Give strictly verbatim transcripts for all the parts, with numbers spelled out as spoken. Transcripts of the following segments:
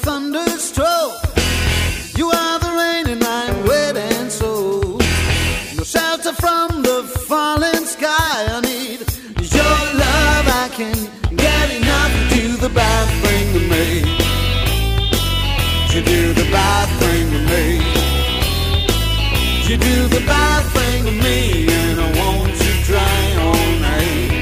thunderstroke. You are the rain and I'm wet and soaked. No shelter from the falling sky. I need your love. I can't get enough. You do the bad thing to me. You do the bad thing to me. You do the bad thing to me, and I want to try all night.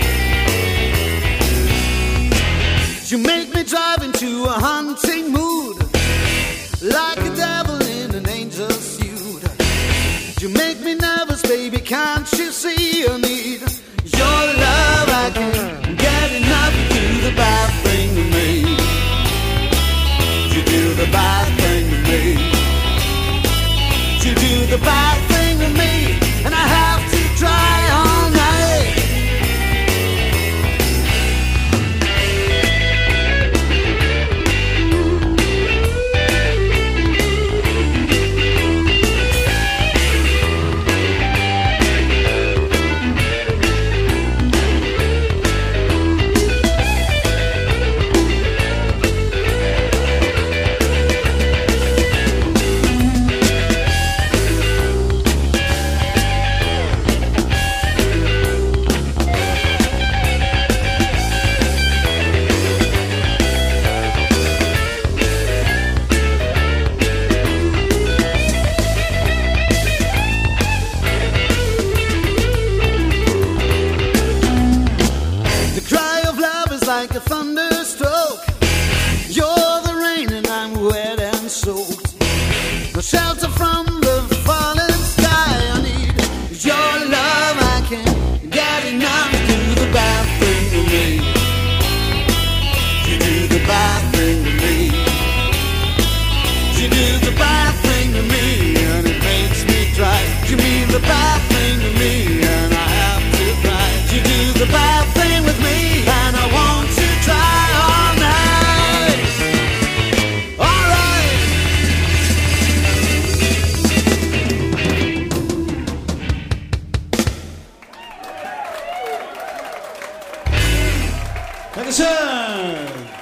You make me drive into a hunting mood, like a devil in an angel suit. You make me nervous, baby, can't you see? I need your love. I can't get enough. You do the bad thing to me. You do the bad thing to me. You do the bad thing to me, and I have to try all night. Like a thunderstroke, you're the rain and I'm wet and soaked. No shelter from the falling sky. I need your love. I can't get enough. You do the bad thing to me. You do the bad thing to me. You do the bad thing to me, and it makes me cry. You mean the bad thing to me, and I have to cry. You do the bad thing with me, and I want to try all night. All right. Dankeschön.